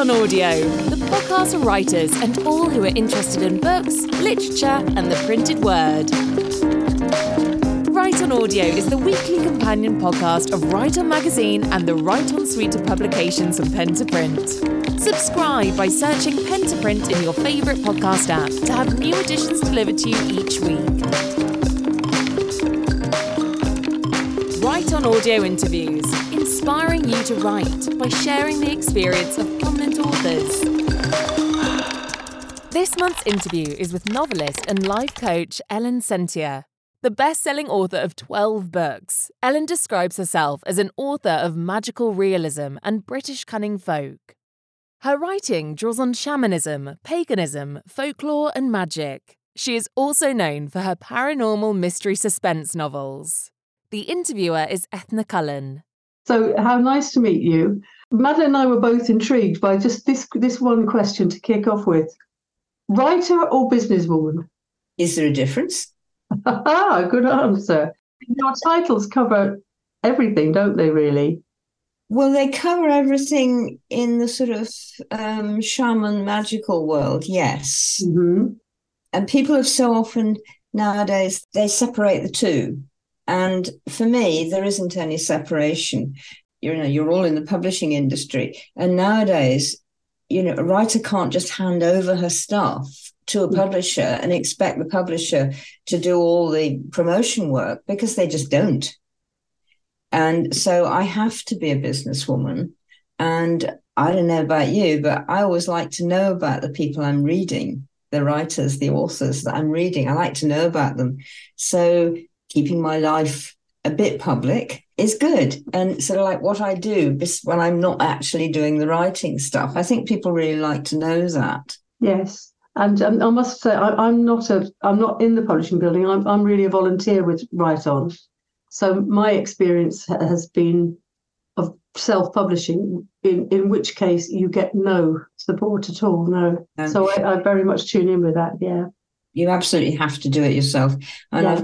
on Audio, the podcast for writers and all who are interested in books, literature, and the printed word. Write on Audio is the weekly companion podcast of Write On Magazine and the Write On suite of publications from Pen to Print. Subscribe by searching Pen to Print in your favourite podcast app to have new editions delivered to you each week. Write On Audio interviews, inspiring you to write by sharing the experience of prominent authors. This month's interview is with novelist and life coach Ellen Sentier. The best-selling author of 12 books, Ellen describes herself as an author of magical realism and British cunning folk. Her writing draws on shamanism, paganism, folklore and magic. She is also known for her paranormal mystery suspense novels. The interviewer is Ethna Cullen. So how nice to meet you. Madeline and I were both intrigued by just this one question to kick off with. Writer or businesswoman? Is there a difference? Good answer. Your titles cover everything, don't they, really? Well, they cover everything in the sort of shaman magical world, yes. Mm-hmm. And people have so often nowadays, they separate the two. And for me, there isn't any separation. You're all in the publishing industry. And nowadays, a writer can't just hand over her stuff to a publisher and expect the publisher to do all the promotion work, because they just don't. And so I have to be a businesswoman. And I don't know about you, but I always like to know about the people I'm reading, the writers, the authors that I'm reading. I like to know about them. So keeping my life a bit public is good. And sort of like what I do when I'm not actually doing the writing stuff. I think people really like to know that. Yes. And I must say, I'm not in the publishing building. I'm really a volunteer with Write On. So my experience has been of self-publishing, in which case you get no support at all. No. So I very much tune in with that. Yeah. You absolutely have to do it yourself. And Yeah. I've got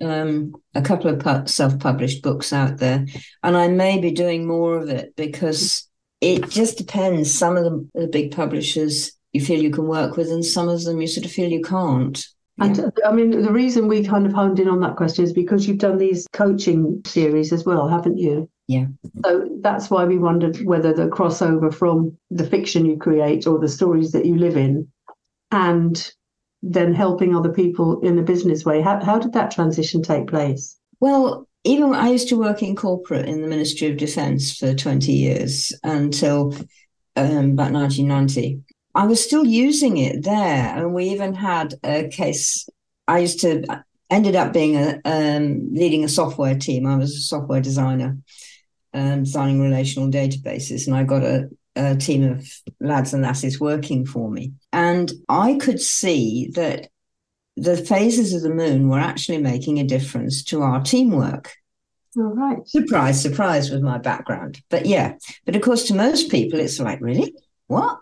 a couple of self-published books out there, and I may be doing more of it, because it just depends. Some of the big publishers you feel you can work with, and some of them you sort of feel you can't. And I mean, the reason we kind of honed in on that question is because you've done these coaching series as well, haven't you? Yeah. So that's why we wondered whether the crossover from the fiction you create or the stories that you live in, and then helping other people in a business way. How did that transition take place? Well, even I used to work in corporate in the Ministry of Defence for 20 years until about 1990. I was still using it there, and we even had a case. I ended up being leading a software team. I was a software designer, designing relational databases, and I got a team of lads and lasses working for me. And I could see that the phases of the moon were actually making a difference to our teamwork. All right. Surprise, surprise with my background. But of course, to most people, it's like, really? What?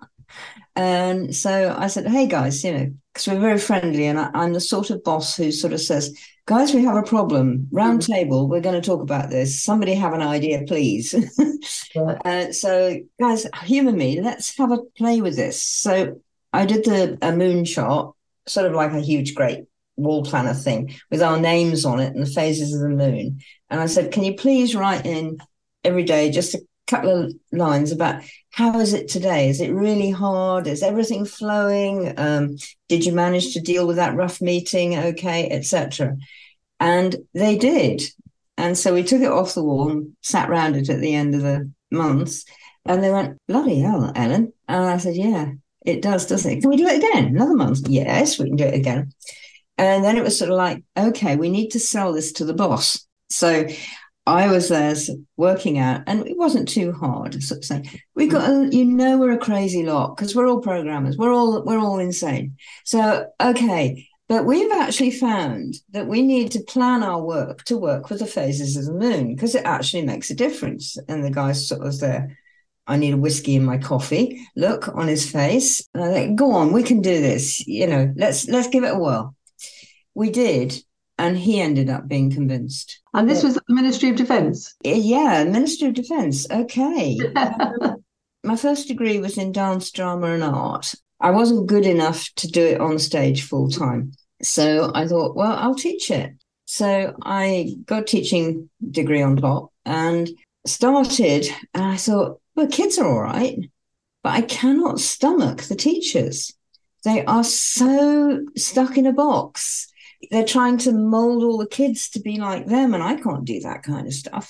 And so I said, hey, guys, because we're very friendly, and I'm the sort of boss who sort of says, guys, we have a problem. Round table, we're going to talk about this. Somebody have an idea, please. Yeah. So, guys, humour me. Let's have a play with this. So I did a moon chart, sort of like a huge, great wall planner thing with our names on it and the phases of the moon. And I said, can you please write in every day just a couple of lines about how is it today? Is it really hard? Is everything flowing? Did you manage to deal with that rough meeting? Okay, etc. And they did. And so we took it off the wall and sat round it at the end of the month. And they went, bloody hell, Ellen. And I said, yeah, it does, doesn't it? Can we do it again? Another month? Yes, we can do it again. And then it was sort of like, okay, we need to sell this to the boss. So I was there working out, and it wasn't too hard. Sort of saying, we got, we're a crazy lot because we're all programmers. We're all insane. So, okay, but we've actually found that we need to plan our work to work with the phases of the moon, because it actually makes a difference. And the guy sort of was there. I need a whiskey in my coffee. Look on his face. And I think, go on, we can do this. Let's give it a whirl. We did. And he ended up being convinced. And this was the Ministry of Defence? Yeah, Ministry of Defence. Okay. my first degree was in dance, drama, and art. I wasn't good enough to do it on stage full time. So I thought, well, I'll teach it. So I got a teaching degree on top and started, and I thought, well, kids are all right, but I cannot stomach the teachers. They are so stuck in a box. They're trying to mold all the kids to be like them, and I can't do that kind of stuff.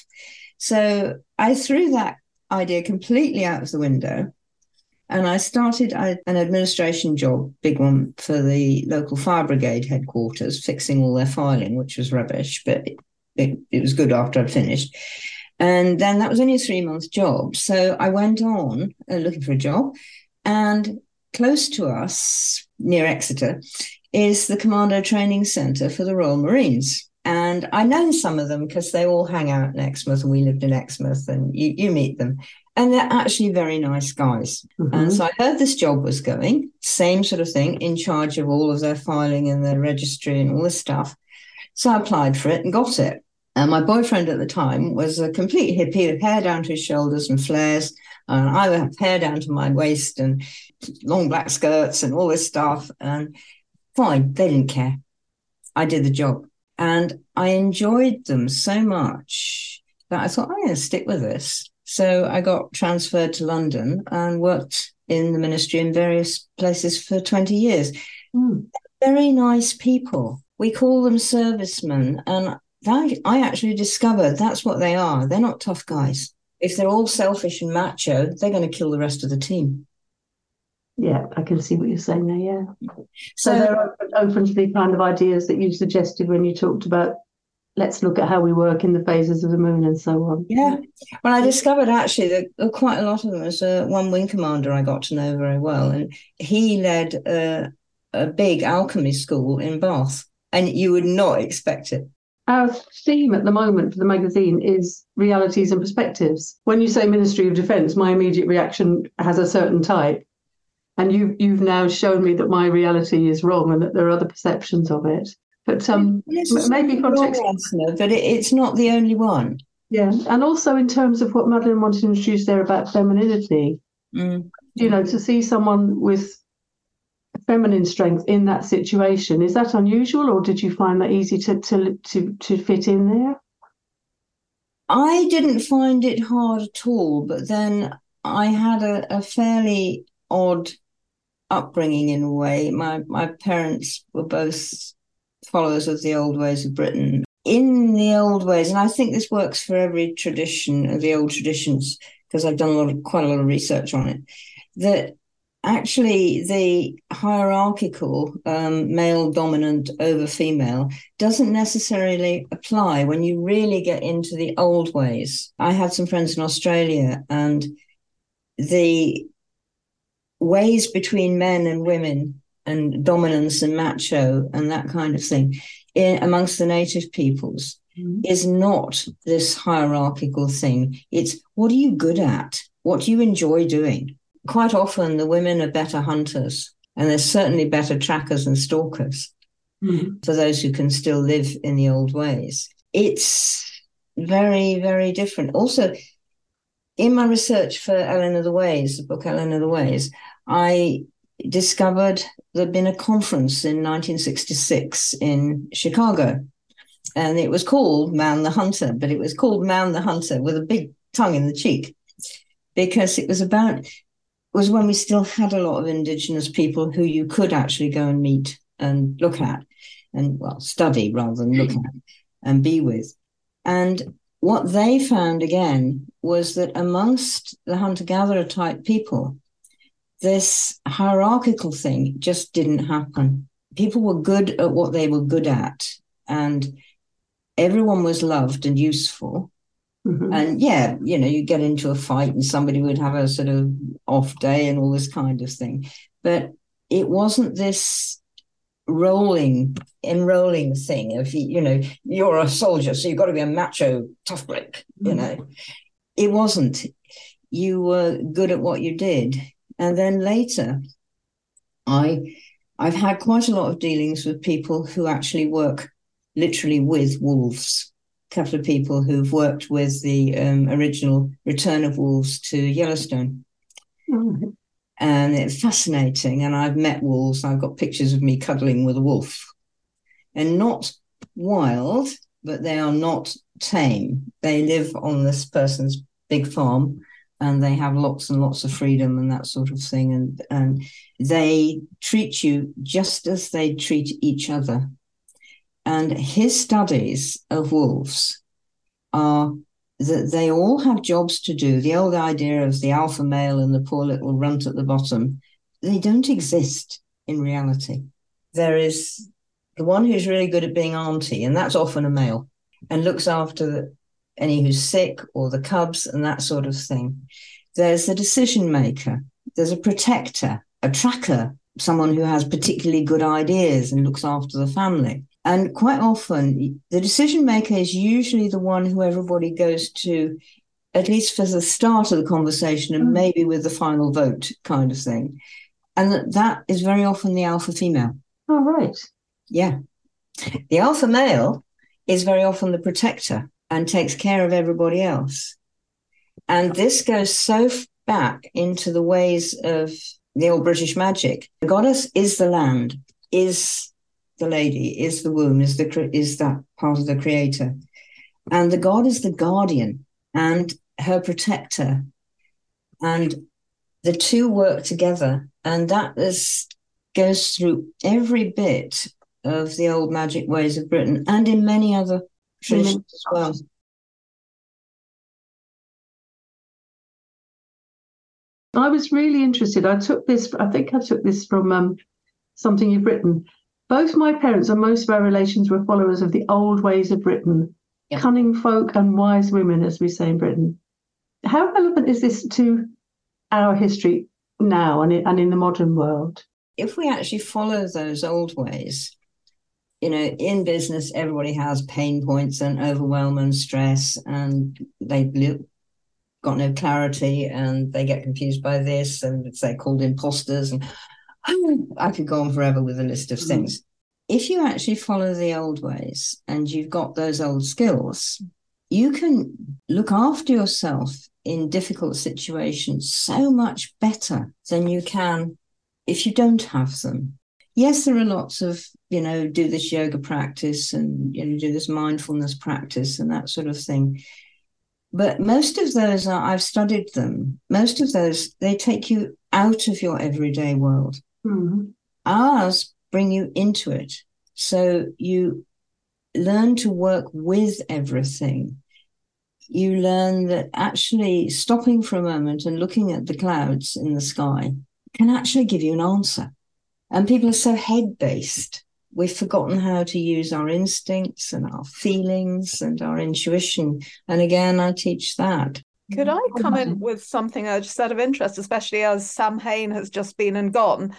So I threw that idea completely out of the window, and I started an administration job, big one, for the local fire brigade headquarters, fixing all their filing, which was rubbish, but it was good after I'd finished. And then that was only a 3-month job. So I went on looking for a job, and close to us, near Exeter, is the Commando Training Centre for the Royal Marines. And I know some of them because they all hang out in Exmouth, and we lived in Exmouth, and you meet them. And they're actually very nice guys. Mm-hmm. And so I heard this job was going, same sort of thing, in charge of all of their filing and their registry and all this stuff. So I applied for it and got it. And my boyfriend at the time was a complete hippie with hair down to his shoulders and flares. And I had hair down to my waist and long black skirts and all this stuff. And fine, they didn't care. I did the job. And I enjoyed them so much that I thought, I'm going to stick with this. So I got transferred to London and worked in the ministry in various places for 20 years. Very nice people. We call them servicemen. And I actually discovered that's what they are. They're not tough guys. If they're all selfish and macho, they're going to kill the rest of the team. Yeah, I can see what you're saying there, yeah. So they're open to the kind of ideas that you suggested when you talked about let's look at how we work in the phases of the moon and so on. Yeah. Well, I discovered actually that quite a lot of them. There's one wing commander I got to know very well, and he led a big alchemy school in Bath, and you would not expect it. Our theme at the moment for the magazine is realities and perspectives. When you say Ministry of Defence, my immediate reaction has a certain type. And you've now shown me that my reality is wrong and that there are other perceptions of it. But maybe context. But it's not the only one. Yeah, and also in terms of what Madeleine wanted to introduce there about femininity. You know, to see someone with feminine strength in that situation, is that unusual, or did you find that easy to fit in there? I didn't find it hard at all, but then I had a fairly odd upbringing in a way. My parents were both followers of the old ways of Britain. In the old ways, and I think this works for every tradition of the old traditions, because I've done quite a lot of research on it, that actually the hierarchical male dominant over female doesn't necessarily apply when you really get into the old ways. I had some friends in Australia, and the ways between men and women and dominance and macho and that kind of thing amongst the native peoples is not this hierarchical thing. It's what are you good at? What do you enjoy doing? Quite often the women are better hunters, and they're certainly better trackers and stalkers for those who can still live in the old ways. It's very, very different. Also, in my research for Ellen of the Ways, the book Ellen of the Ways, I discovered there'd been a conference in 1966 in Chicago, and it was called Man the Hunter, but it was called Man the Hunter with a big tongue in the cheek, because it was when we still had a lot of Indigenous people who you could actually go and meet and look at and, well, study rather than look at and be with. And what they found again was that amongst the hunter-gatherer type people, this hierarchical thing just didn't happen. People were good at what they were good at, and everyone was loved and useful. And yeah, you know, you get into a fight and somebody would have a sort of off day and all this kind of thing. But it wasn't this enrolling thing of, you know, you're a soldier, so you've got to be a macho tough break, you know. It wasn't. You were good at what you did. And then later, I've had quite a lot of dealings with people who actually work literally with wolves. A couple of people who've worked with the original Return of Wolves to Yellowstone. Mm. And it's fascinating. And I've met wolves. I've got pictures of me cuddling with a wolf. And not wild, but they are not tame. They live on this person's big farm, and they have lots and lots of freedom and that sort of thing. And they treat you just as they treat each other. And his studies of wolves are that they all have jobs to do. The old idea of the alpha male and the poor little runt at the bottom, they don't exist in reality. There is the one who's really good at being auntie, and that's often a male, and looks after any who's sick or the cubs and that sort of thing. There's the decision maker. There's a protector, a tracker, someone who has particularly good ideas and looks after the family. And quite often, the decision maker is usually the one who everybody goes to, at least for the start of the conversation and maybe with the final vote kind of thing. And that is very often the alpha female. Oh, right. Yeah. The alpha male is very often the protector and takes care of everybody else. And this goes so back into the ways of the old British magic. The goddess is the land, is the lady, is the womb, is that part of the creator. And the god is the guardian and her protector. And the two work together. And that goes through every bit of the old magic ways of Britain and in many other traditions as well. I was really interested. I think I took this from something you've written. Both my parents and most of our relations were followers of the old ways of Britain, cunning folk and wise women, as we say in Britain. How relevant is this to our history now and in the modern world? If we actually follow those old ways, in business, everybody has pain points and overwhelm and stress, and they've got no clarity, and they get confused by this, and they're called imposters, and I could go on forever with a list of things. If you actually follow the old ways and you've got those old skills, you can look after yourself in difficult situations so much better than you can if you don't have them. Yes, there are lots of, do this yoga practice and, do this mindfulness practice and that sort of thing. But most of those I've studied them. Most of those, they take you out of your everyday world. Mm-hmm. Ours bring you into it. So you learn to work with everything. You learn that actually stopping for a moment and looking at the clouds in the sky can actually give you an answer. And people are so head-based. We've forgotten how to use our instincts and our feelings and our intuition. And again, I teach that. Could I come in with something just out of interest, especially as Samhain has just been and gone?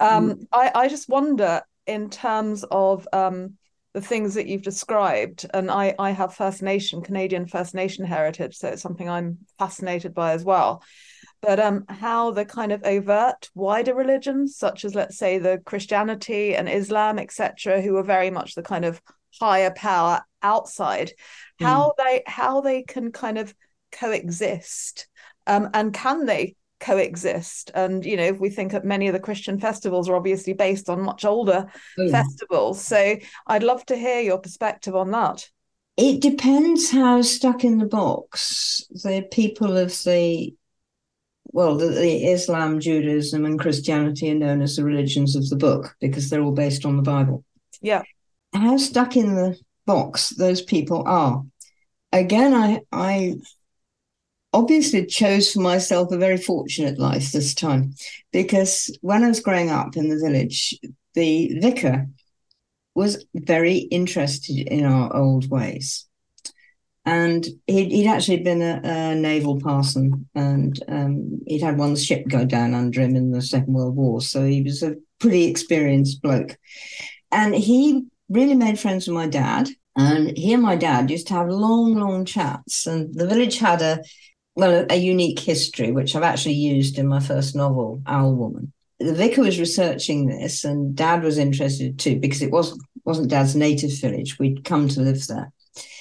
I just wonder, in terms of the things that you've described, and I have Canadian First Nation heritage, so it's something I'm fascinated by as well. But how the kind of overt wider religions, such as, let's say, the Christianity and Islam, etc., who are very much the kind of higher power outside, how they can kind of coexist, and can they coexist? And if we think of many of the Christian festivals are obviously based on much older festivals, so I'd love to hear your perspective on that. It depends how stuck in the box the people of the Islam, Judaism, and Christianity are known as the religions of the book, because they're all based on the Bible. Yeah. How stuck in the box those people are. Again, I obviously chose for myself a very fortunate life this time, because when I was growing up in the village, the vicar was very interested in our old ways. And he'd actually been a naval parson, and he'd had one ship go down under him in the Second World War. So he was a pretty experienced bloke. And he really made friends with my dad. And he and my dad used to have long, long chats. And the village had a unique history, which I've actually used in my first novel, Owl Woman. The vicar was researching this, and Dad was interested too, because it wasn't Dad's native village. We'd come to live there.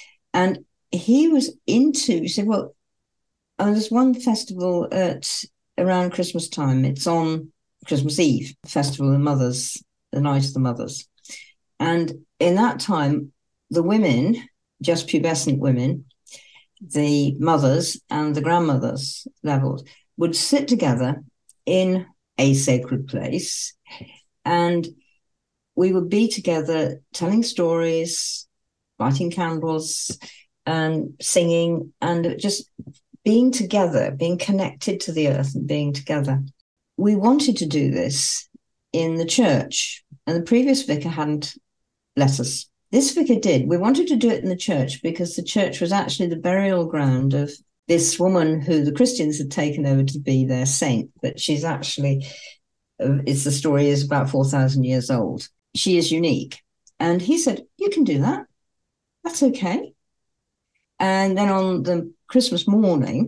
And he said, well, there's one festival at around Christmas time. It's on Christmas Eve, Festival of the Mothers, the Night of the Mothers. And in that time, the women, just pubescent women, the mothers and the grandmothers levels, would sit together in a sacred place, and we would be together telling stories, lighting candles, and singing, and just being together, being connected to the earth and being together. We wanted to do this in the church, and the previous vicar hadn't let us. This vicar did. We wanted to do it in the church because the church was actually the burial ground of this woman who the Christians had taken over to be their saint, but she's actually, the story is about 4,000 years old. She is unique. And he said, you can do that. That's okay. And then on the Christmas morning,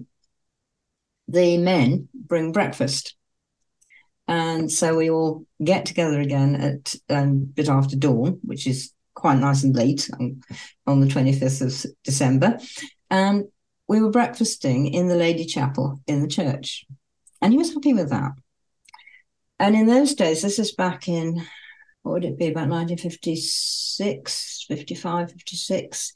the men bring breakfast. And so we all get together again at a bit after dawn, which is quite nice and late on the 25th of December. And we were breakfasting in the Lady Chapel in the church. And he was happy with that. And in those days, this is back in, what would it be, about 1956, 55, 56,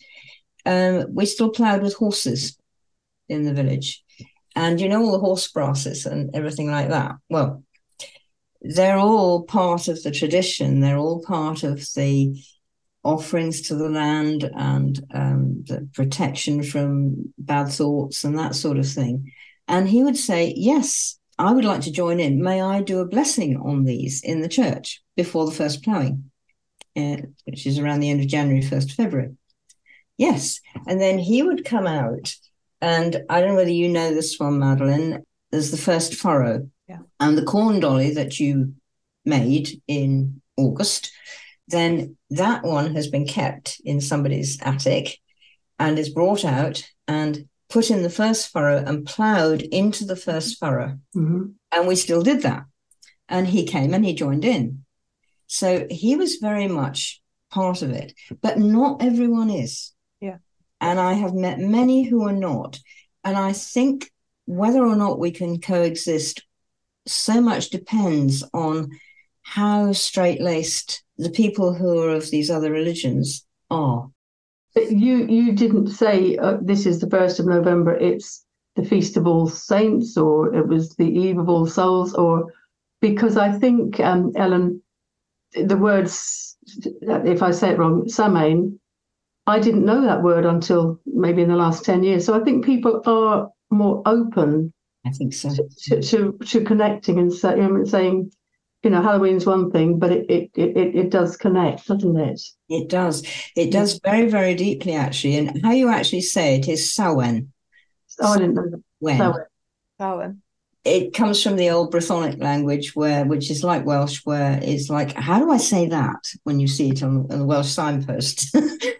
we still ploughed with horses in the village. And you know all the horse brasses and everything like that? Well, they're all part of the tradition. They're all part of the offerings to the land and the protection from bad thoughts and that sort of thing. And he would say, yes, I would like to join in. May I do a blessing on these in the church before the first ploughing, which is around the end of January, 1st of February. Yes. And then he would come out, and I don't know whether you know this one, Madeline, there's the first furrow. Yeah. And the corn dolly that you made in August, then that one has been kept in somebody's attic and is brought out and put in the first furrow and ploughed into the first furrow. Mm-hmm. And we still did that. And he came and he joined in. So he was very much part of it, but not everyone is. Yeah. And I have met many who are not. And I think whether or not we can coexist so much depends on how straight-laced the people who are of these other religions are. But you didn't say this is the 1st of November, it's the Feast of All Saints, or it was the Eve of All Souls, or because I think, Ellen, the words, if I say it wrong, Samhain, I didn't know that word until maybe in the last 10 years. So I think people are more open, I think so, to connecting and saying, you know, Halloween's one thing, but it does connect, doesn't it? It does. It does very, very deeply, actually. And how you actually say it is Samhain. Oh, I didn't know that. When? Samhain. It comes from the old Brythonic language, which is like Welsh, where it's like, how do I say that when you see it on the Welsh signpost?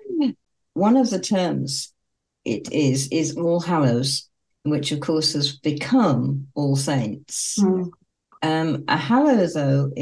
One of the terms it is All Hallows, which of course has become All Saints. Mm. A hallow, though,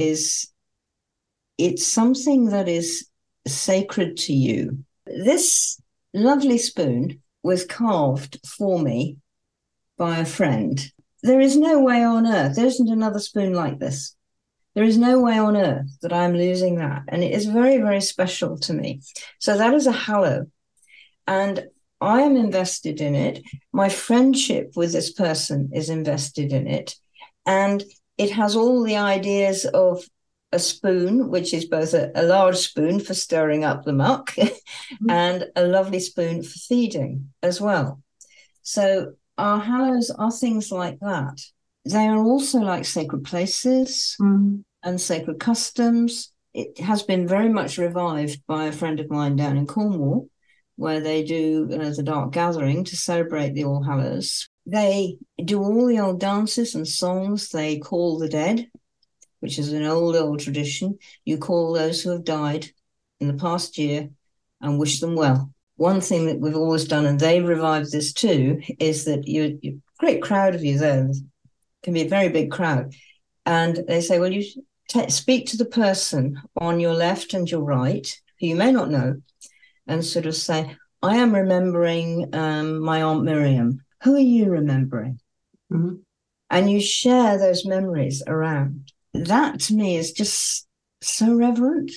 it's something that is sacred to you. This lovely spoon was carved for me by a friend. There is no way on earth, there isn't another spoon like this. There is no way on earth that I'm losing that. And it is very, very special to me. So that is a hallow. And I am invested in it. My friendship with this person is invested in it. And it has all the ideas of a spoon, which is both a large spoon for stirring up the muck and a lovely spoon for feeding as well. So our hallows are things like that. They are also like sacred places and sacred customs. It has been very much revived by a friend of mine down in Cornwall, where they do the Dark Gathering to celebrate the All Hallows. They do all the old dances and songs. They call the dead, which is an old tradition. You call those who have died in the past year and wish them well. One thing that we've always done, and they revived this too, is that you're a great crowd of you there. It can be a very big crowd. And they say, well, you speak to the person on your left and your right, who you may not know, and sort of say, I am remembering my Aunt Miriam. Who are you remembering? Mm-hmm. and you share those memories around. That to me is just so reverent,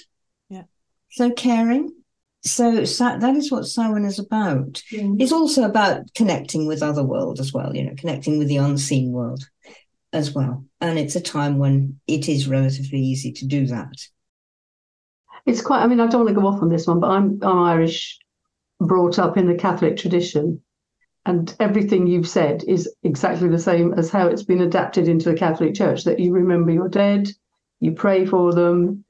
so caring. So that is what Samhain is about. It's also about connecting with other world as well, connecting with the unseen world as well. And it's a time when it is relatively easy to do that. It's quite, I don't want to go off on this one, but I'm Irish, brought up in the Catholic tradition. And everything you've said is exactly the same as how it's been adapted into the Catholic Church, that you remember your dead, you pray for them,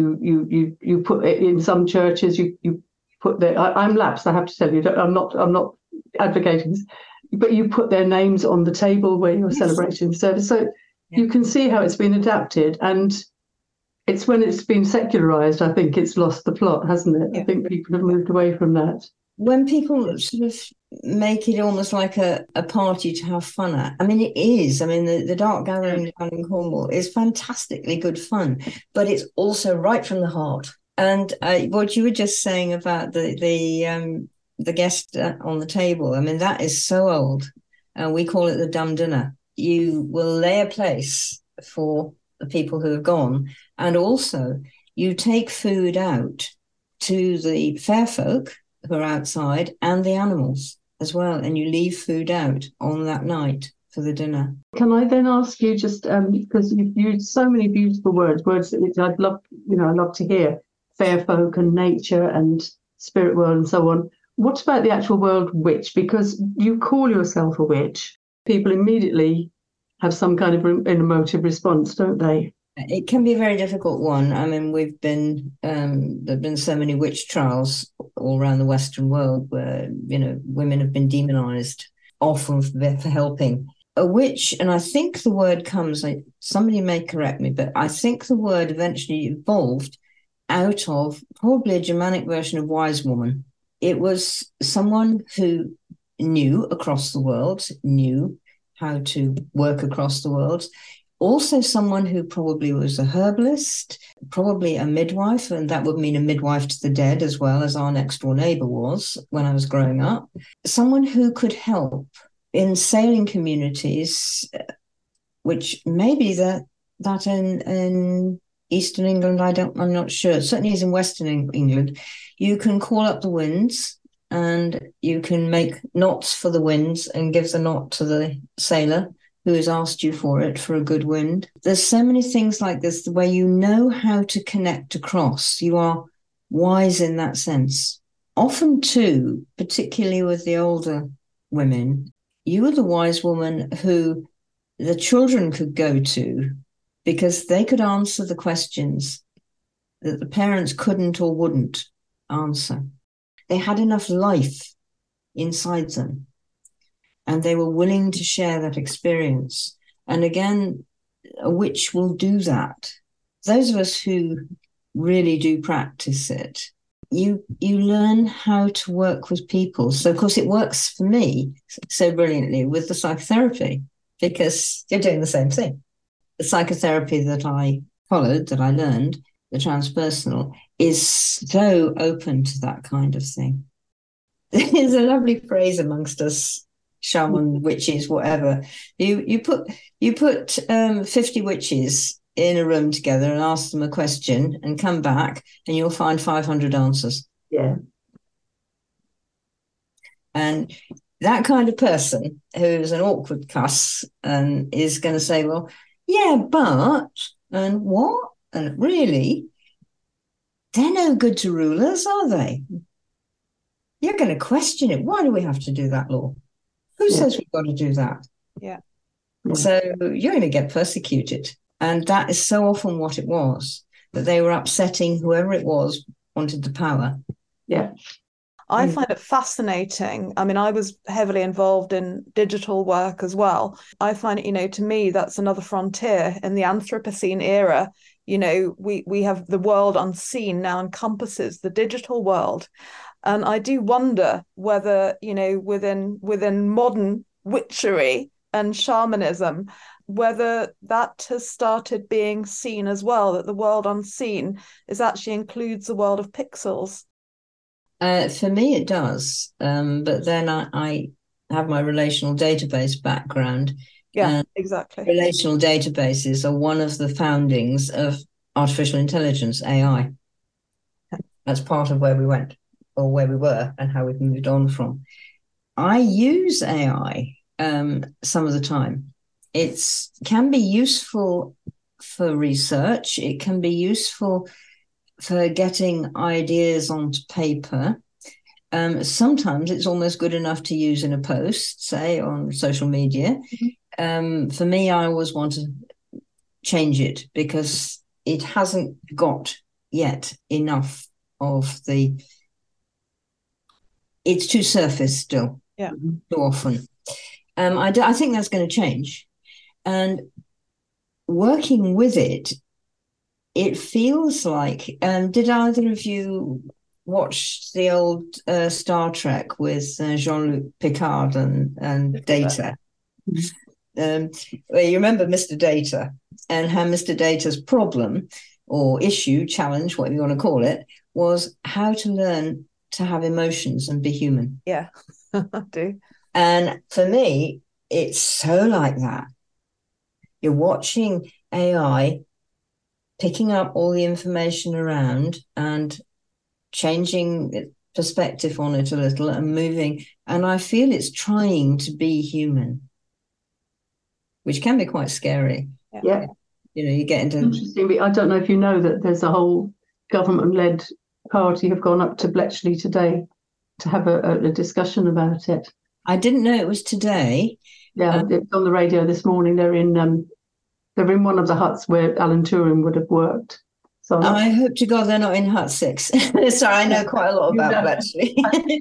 you put it in some churches, you put their, I'm lapsed, I have to tell you, I'm not advocating this, but you put their names on the table where you're celebrating the service. So you can see how it's been adapted, and it's when it's been secularized, I think it's lost the plot, hasn't it? I think people have moved away from that. When people sort of make it almost like a party to have fun at. It is. The Dark Gathering down in Cornwall is fantastically good fun, but it's also right from the heart. And what you were just saying about the guest on the table, that is so old. We call it the dumb dinner. You will lay a place for the people who have gone, and also you take food out to the fair folk who are outside and the animals as well, and you leave food out on that night for the dinner. Can I then ask you, just because you've used so many beautiful words that I'd love, I love to hear, fair folk and nature and spirit world and so on. What about the actual word witch? Because you call yourself a witch, people immediately have some kind of an emotive response, don't they? It can be a very difficult one. We've been there've been so many witch trials all around the Western world where women have been demonized, often for helping. A witch, and I think the word comes, somebody may correct me, but I think the word eventually evolved out of probably a Germanic version of wise woman. It was someone who knew across the world, knew how to work across the world. Also someone who probably was a herbalist, probably a midwife, and that would mean a midwife to the dead as well, as our next door neighbour was when I was growing up. Someone who could help in sailing communities, which maybe that in Eastern England, I'm not sure. Certainly is in Western England. You can call up the winds and you can make knots for the winds and give the knot to the sailor who has asked you for it, for a good wind. There's so many things like this, the way you know how to connect across. You are wise in that sense. Often too, particularly with the older women, you were the wise woman who the children could go to because they could answer the questions that the parents couldn't or wouldn't answer. They had enough life inside them, and they were willing to share that experience. And again, a witch will do that. Those of us who really do practice it, you learn how to work with people. So, of course, it works for me so brilliantly with the psychotherapy because you're doing the same thing. The psychotherapy that I followed, that I learned, the transpersonal, is so open to that kind of thing. There's a lovely phrase amongst us, shaman, witches, whatever. You put 50 witches in a room together and ask them a question and come back and you'll find 500 answers. Yeah. And that kind of person who's an awkward cuss and is going to say, well, yeah, but, and what? And really, they're no good to rulers, are they? You're going to question it. Why do we have to do that law? Who says we've got to do that? Yeah. So you're going to get persecuted. And that is so often what it was, that they were upsetting whoever it was wanted the power. Yeah. I find it fascinating. I mean, I was heavily involved in digital work as well. I find it, to me, that's another frontier in the Anthropocene era. We have the world unseen now encompasses the digital world. And I do wonder whether, within modern witchery and shamanism, whether that has started being seen as well, that the world unseen actually includes the world of pixels. For me, it does. But then I have my relational database background, Yeah, exactly. Relational databases are one of the foundings of artificial intelligence, AI. That's part of where we went, or where we were, and how we've moved on from. I use AI some of the time. It can be useful for research. It can be useful for getting ideas onto paper. Sometimes it's almost good enough to use in a post, say, on social media. For me, I always want to change it because it hasn't got yet enough of it's too surface still. Yeah. Too often. I think that's going to change. And working with it, it feels like, did either of you watch the old Star Trek with Jean-Luc Picard and Data? Well, you remember Mr. Data and how Mr. Data's problem or issue, challenge, whatever you want to call it, was how to learn to have emotions and be human. Yeah, I do. And for me, it's so like that. You're watching AI picking up all the information around and changing perspective on it a little and moving. And I feel it's trying to be human, which can be quite scary. Yeah. You get into... Interesting. I don't know if you know that there's a whole government-led party have gone up to Bletchley today to have a discussion about it. I didn't know it was today. Yeah, it's on the radio this morning. They're in one of the huts where Alan Turing would have worked. So I hope to God they're not in Hut 6. Sorry, I know quite a lot about Bletchley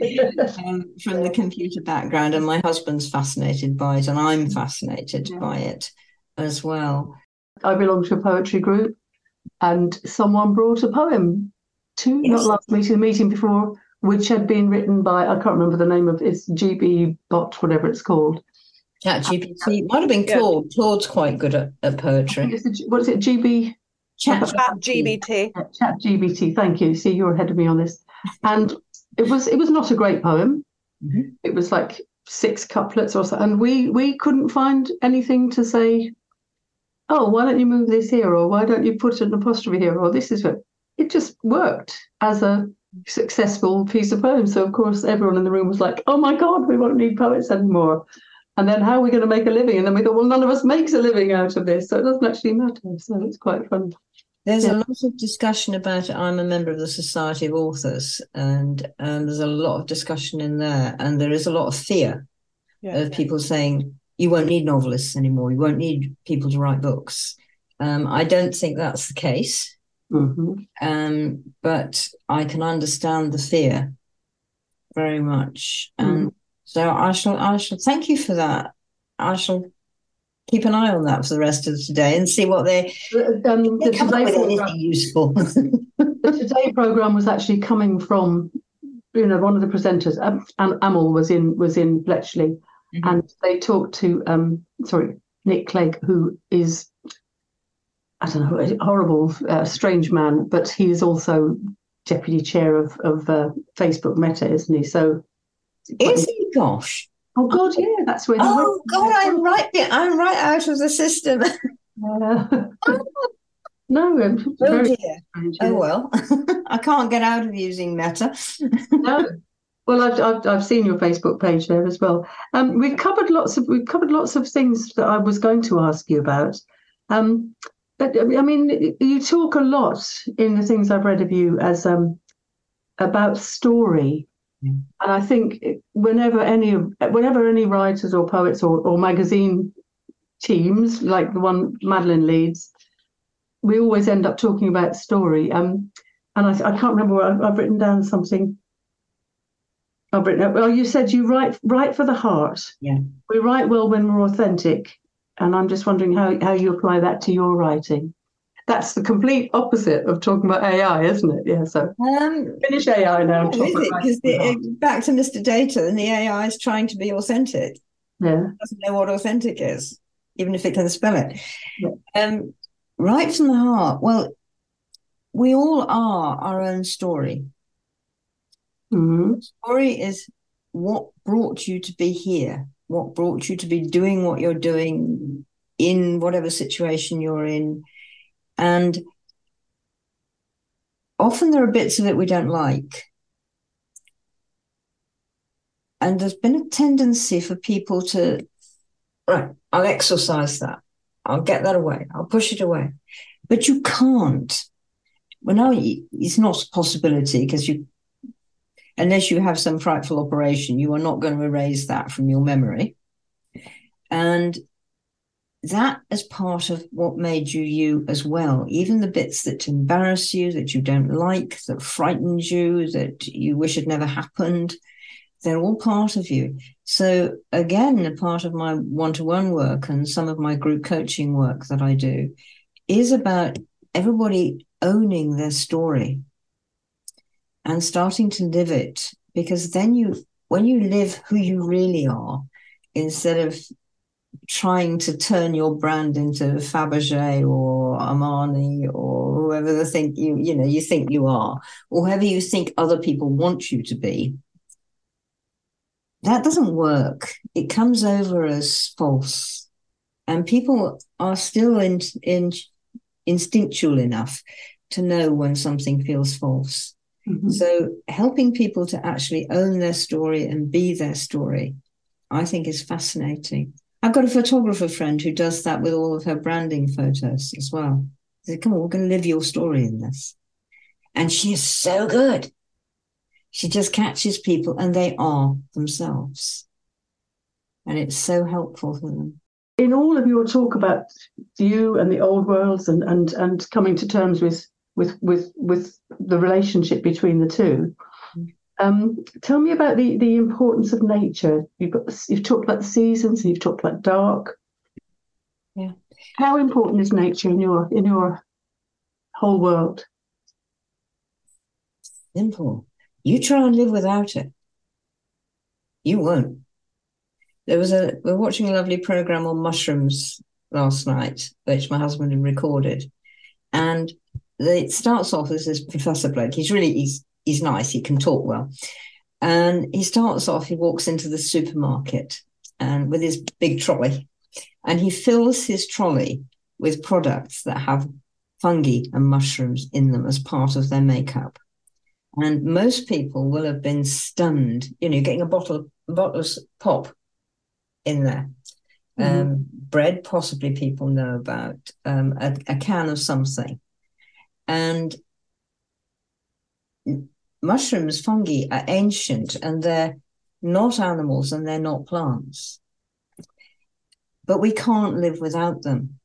from the computer background, and my husband's fascinated by it, and I'm fascinated by it as well. I belong to a poetry group, and someone brought a poem to, not last meeting, the meeting before, which had been written by, I can't remember the name of it, it's GB Bot, whatever it's called. ChatGPT. Might have been Claude. Yeah. Claude's quite good at poetry. What is it, GB? ChatGPT. ChatGPT, thank you. See, you're ahead of me on this. And it was not a great poem. Mm-hmm. It was like 6 couplets or so, and we couldn't find anything to say, oh, why don't you move this here, or why don't you put an apostrophe here, or this is what. It just worked as a successful piece of poem. So of course everyone in the room was like, oh my God, we won't need poets anymore. And then how are we going to make a living? And then we thought, well, none of us makes a living out of this, so it doesn't actually matter. So it's quite fun. There's a lot of discussion about it. I'm a member of the Society of Authors, and there's a lot of discussion in there, and there is a lot of fear of people saying you won't need novelists anymore, you won't need people to write books. I don't think that's the case. Mm-hmm. But I can understand the fear very much, and so I shall thank you for that. I shall keep an eye on that for the rest of today and see what they come up with anything useful. The Today programme was actually coming from, one of the presenters, and Amal was in Bletchley, and they talked to Nick Clegg, who is, I don't know, a horrible, strange man, but he is also deputy chair of Facebook Meta, isn't he? So, is he? Gosh. Oh God, yeah, that's where. Oh God, I'm right out of the system. No, oh dear. Strange, oh well, I can't get out of using Meta. No. Well, I've seen your Facebook page there as well. We've covered lots of things that I was going to ask you about. But I mean, you talk a lot in the things I've read of you as about story, and I think whenever any writers or poets or magazine teams like the one Madeline leads, we always end up talking about story. And I can't remember where I've written down something. Well, you said you write for the heart. Yeah, we write well when we're authentic. And I'm just wondering how you apply that to your writing. That's the complete opposite of talking about AI, isn't it? Yeah, so finish AI now. Because back to Mr. Data, and the AI is trying to be authentic. Yeah. It doesn't know what authentic is, even if it can spell it. Yeah. Right from the heart. Well, we all are our own story. Mm-hmm. The story is what brought you to be here. what brought you to be doing what you're doing in whatever situation you're in. And often there are bits of it we don't like. And there's been a tendency for people to, right, I'll exorcise that. I'll get that away. I'll push it away. But you can't. Well, no, it's not a possibility, because unless you have some frightful operation, you are not going to erase that from your memory. And that is part of what made you you as well. Even the bits that embarrass you, that you don't like, that frightened you, that you wish had never happened, they're all part of you. So again, a part of my one-to-one work and some of my group coaching work that I do is about everybody owning their story and starting to live it. Because then when you live who you really are, instead of trying to turn your brand into Fabergé or Armani or whoever you think you are, or whoever you think other people want you to be, that doesn't work. It comes over as false. And people are still instinctual enough to know when something feels false. Mm-hmm. So helping people to actually own their story and be their story, I think, is fascinating. I've got a photographer friend who does that with all of her branding photos as well. She said, come on, we're going to live your story in this. And she is so good. She just catches people and they are themselves. And it's so helpful for them. In all of your talk about you and the old worlds and coming to terms with the relationship between the two, tell me about the importance of nature. You've talked about the seasons and you've talked about dark. Yeah. How important is nature in your whole world? Simple. You try and live without it. You won't. We're watching a lovely program on mushrooms last night, which my husband had recorded. And it starts off as this Professor Blake. He's nice. He can talk well. And he starts off, he walks into the supermarket and with his big trolley, and he fills his trolley with products that have fungi and mushrooms in them as part of their makeup. And most people will have been stunned, getting a bottle of pop in there. Mm-hmm. Bread, possibly people know about, a can of something. And mushrooms, fungi are ancient, and they're not animals and they're not plants. But we can't live without them.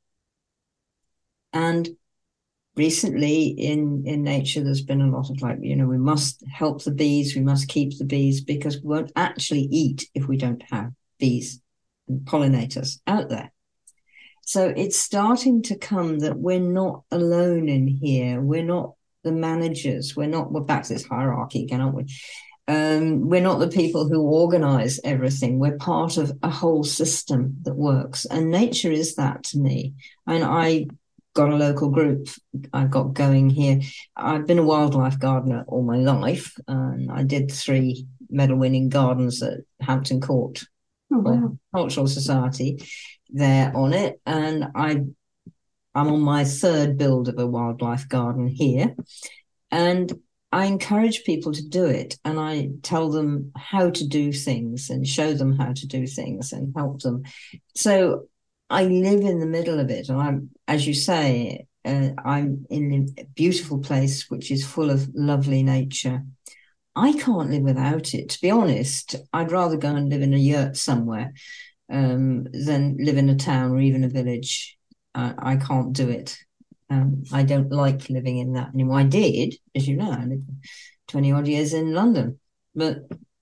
And recently in nature, there's been a lot of we must help the bees, we must keep the bees, because we won't actually eat if we don't have bees and pollinators out there. So it's starting to come that we're not alone in here. We're not the managers. We're back to this hierarchy again, aren't we? We're not the people who organize everything. We're part of a whole system that works. And nature is that to me. And I got a local group I've got going here. I've been a wildlife gardener all my life, and I did 3 medal-winning gardens at Hampton Court Cultural Society there on it, and I'm on my 3rd build of a wildlife garden here, and I encourage people to do it, and I tell them how to do things and show them how to do things and help them. So I live in the middle of it, and I'm, as you say, I'm in a beautiful place which is full of lovely nature. I can't live without it. To be honest, I'd rather go and live in a yurt somewhere than live in a town or even a village. I can't do it. I don't like living in that anymore. I did, as you know, I lived 20 odd years in London, but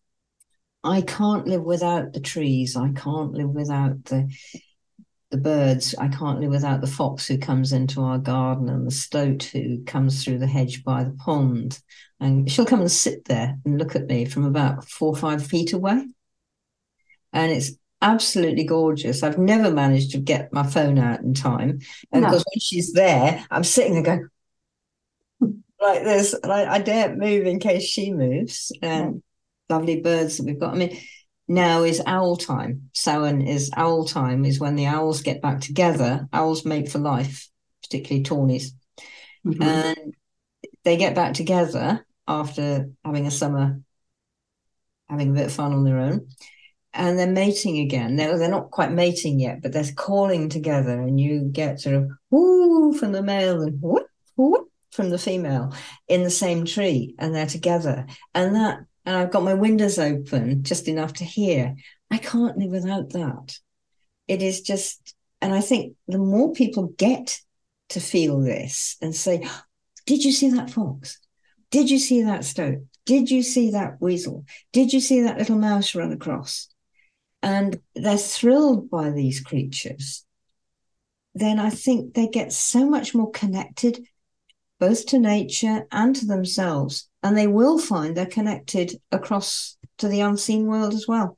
I can't live without the trees. I can't live without the birds. I can't live without the fox who comes into our garden and the stoat who comes through the hedge by the pond. And she'll come and sit there and look at me from about 4 or 5 feet away. And it's absolutely gorgeous. I've never managed to get my phone out in time. And because when she's there, I'm sitting there going like this. And I daren't move in case she moves. And lovely birds that we've got. I mean, now is owl time. Samhain is owl time, is when the owls get back together. Owls mate for life, particularly tawnies. Mm-hmm. And they get back together after having a summer, having a bit of fun on their own. And they're mating again. They're not quite mating yet, but they're calling together, and you get sort of whoo from the male and whoop, whoop from the female in the same tree, and they're together. And I've got my windows open just enough to hear. I can't live without that. It is just, and I think the more people get to feel this and say, did you see that fox? Did you see that stoat? Did you see that weasel? Did you see that little mouse run across? And they're thrilled by these creatures. Then I think they get so much more connected, both to nature and to themselves. And they will find they're connected across to the unseen world as well.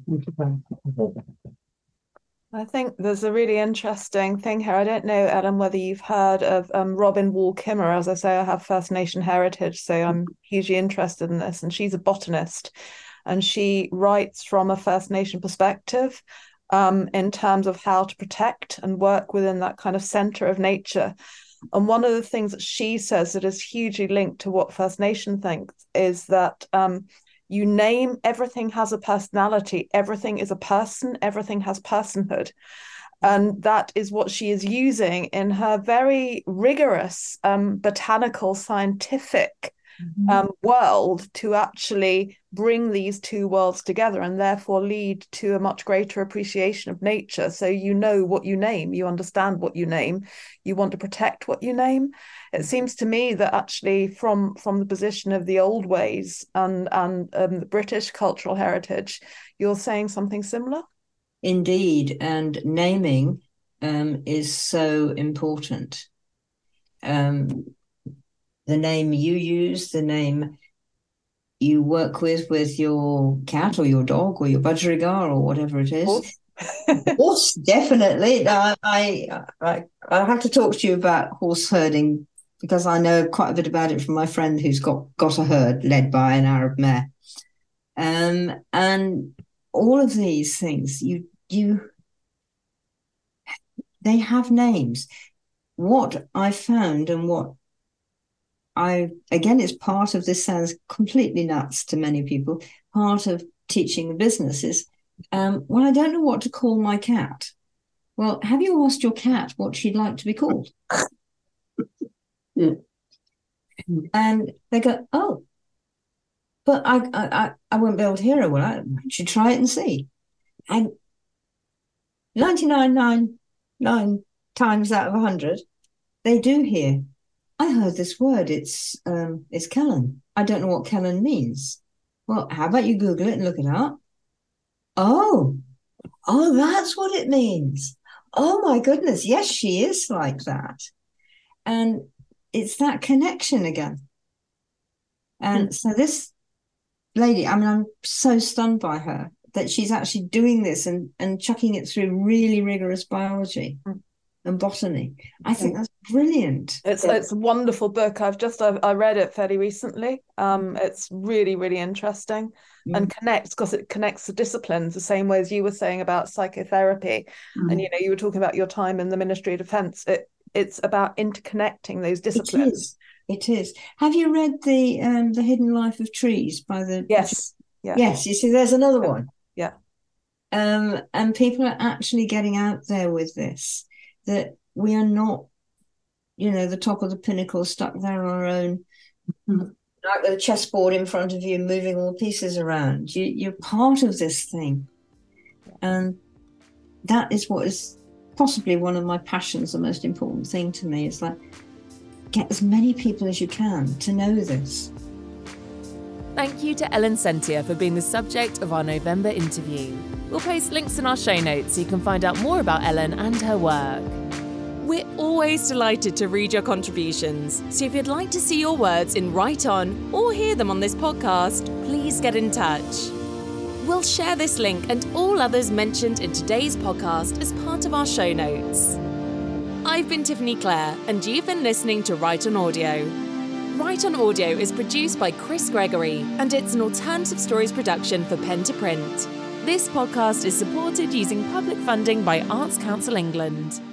I think there's a really interesting thing here. I don't know, Ellen, whether you've heard of Robin Wall Kimmerer. As I say, I have First Nation heritage, so I'm hugely interested in this. And she's a botanist, and she writes from a First Nation perspective in terms of how to protect and work within that kind of center of nature. And one of the things that she says that is hugely linked to what First Nation thinks is that you name, everything has a personality, everything is a person, everything has personhood. And that is what she is using in her very rigorous botanical scientific world to actually bring these two worlds together, and therefore lead to a much greater appreciation of nature. So you know what you name, you understand what you name, you want to protect what you name. It seems to me that actually from the position of the old ways and the British cultural heritage, you're saying something similar. Indeed, and naming is so important. The name you use, the name you work with your cat or your dog or your budgerigar or whatever it is. Horse, definitely. I have to talk to you about horse herding, because I know quite a bit about it from my friend who's got a herd led by an Arab mare. And all of these things, they have names. What I found, and what again, it's part of this, sounds completely nuts to many people, part of teaching the business is, well, I don't know what to call my cat. Well, have you asked your cat what she'd like to be called? Yeah. And they go, oh, but I won't be able to hear her. Well, I should try it and see. And 99.99 times out of 100, they do hear. I heard this word. It's Kellen. I don't know what Kellen means. Well, how about you Google it and look it up? Oh, that's what it means. Oh my goodness. Yes, she is like that. And it's that connection again. And so this lady, I mean, I'm so stunned by her that she's actually doing this and chucking it through really rigorous biology and botany. I think that's brilliant. It's a wonderful book. I read it fairly recently. It's really, really interesting and because it connects the disciplines the same way as you were saying about psychotherapy. And you were talking about your time in the Ministry of Defence. It's about interconnecting those disciplines. It is. Have you read the Hidden Life of Trees by the? Yes. Yeah. Yes. You see, there's another one. Yeah. And people are actually getting out there with this. That we are not, the top of the pinnacle, stuck there on our own, like with a chessboard in front of you, moving all the pieces around. You're part of this thing. And that is what is possibly one of my passions, the most important thing to me, is like, get as many people as you can to know this. Thank you to Ellen Sentier for being the subject of our November interview. We'll post links in our show notes so you can find out more about Ellen and her work. We're always delighted to read your contributions, so if you'd like to see your words in Write On or hear them on this podcast, please get in touch. We'll share this link and all others mentioned in today's podcast as part of our show notes. I've been Tiffany Clare, and you've been listening to Write On Audio. Write On Audio is produced by Chris Gregory, and it's an Alternative Stories production for Pen to Print. This podcast is supported using public funding by Arts Council England.